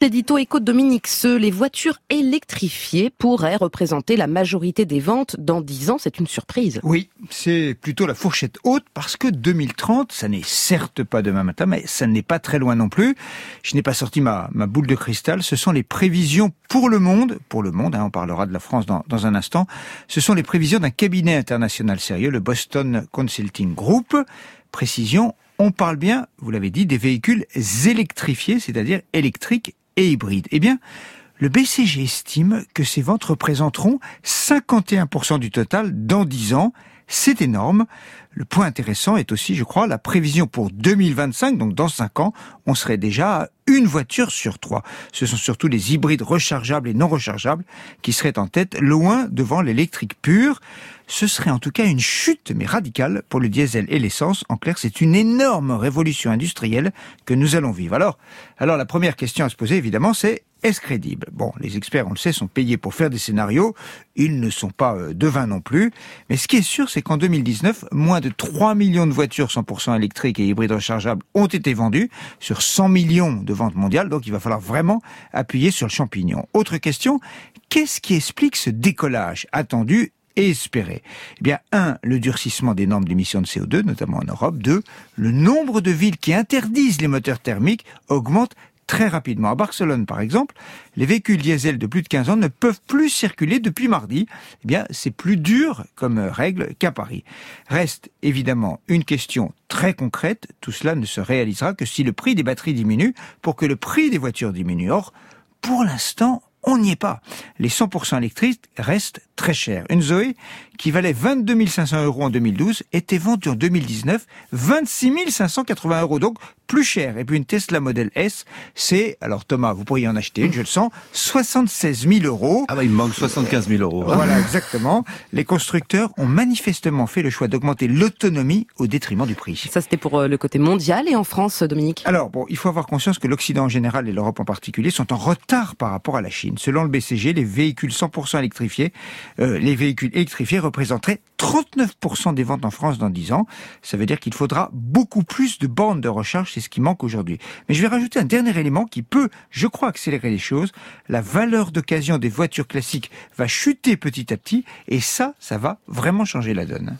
L'édito éco de Dominique Seux, les voitures électrifiées pourraient représenter la majorité des ventes dans 10 ans. C'est une surprise. Oui, c'est plutôt la fourchette haute parce que 2030, ça n'est certes pas demain matin, mais ça n'est pas très loin non plus. Je n'ai pas sorti ma boule de cristal. Ce sont les prévisions pour le monde, on parlera de la France dans un instant. Ce sont les prévisions d'un cabinet international sérieux, le Boston Consulting Group. Précision, on parle bien, vous l'avez dit, des véhicules électrifiés, c'est-à-dire électriques et hybrides. Eh bien, le BCG estime que ces ventes représenteront 51% du total dans 10 ans. C'est énorme. Le point intéressant est aussi, je crois, la prévision pour 2025, donc dans 5 ans, on serait déjà à une voiture sur 3. Ce sont surtout les hybrides rechargeables et non rechargeables qui seraient en tête, loin devant l'électrique pur. Ce serait en tout cas une chute, mais radicale, pour le diesel et l'essence. En clair, c'est une énorme révolution industrielle que nous allons vivre. Alors la première question à se poser, évidemment, c'est: est-ce crédible? Bon, les experts, on le sait, sont payés pour faire des scénarios. Ils ne sont pas devins non plus. Mais ce qui est sûr, c'est qu'en 2019, moins de 3 millions de voitures 100% électriques et hybrides rechargeables ont été vendues sur 100 millions de ventes mondiales. Donc, il va falloir vraiment appuyer sur le champignon. Autre question, qu'est-ce qui explique ce décollage attendu et espéré? Eh bien, 1, le durcissement des normes d'émissions de CO2, notamment en Europe. 2, le nombre de villes qui interdisent les moteurs thermiques augmente très rapidement. À Barcelone, par exemple, les véhicules diesel de plus de 15 ans ne peuvent plus circuler depuis mardi. Eh bien, c'est plus dur comme règle qu'à Paris. Reste évidemment une question très concrète. Tout cela ne se réalisera que si le prix des batteries diminue pour que le prix des voitures diminue. Or, pour l'instant, on n'y est pas. Les 100% électriques restent très chers. Une Zoé qui valait 22 500 € en 2012 était vendue en 2019 26 580 €, donc plus cher. Et puis une Tesla Model S, c'est, alors Thomas, vous pourriez en acheter une, je le sens, 76 000 €. Ah bah il me manque 75 000 €. Voilà, exactement. Les constructeurs ont manifestement fait le choix d'augmenter l'autonomie au détriment du prix. Ça, c'était pour le côté mondial. Et en France, Dominique? Alors, bon, il faut avoir conscience que l'Occident en général et l'Europe en particulier sont en retard par rapport à la Chine. Selon le BCG, les véhicules 100% électrifiés, représenteraient 39% des ventes en France dans 10 ans. Ça veut dire qu'il faudra beaucoup plus de bornes de recharge, c'est ce qui manque aujourd'hui. Mais je vais rajouter un dernier élément qui peut, je crois, accélérer les choses. La valeur d'occasion des voitures classiques va chuter petit à petit, et ça va vraiment changer la donne.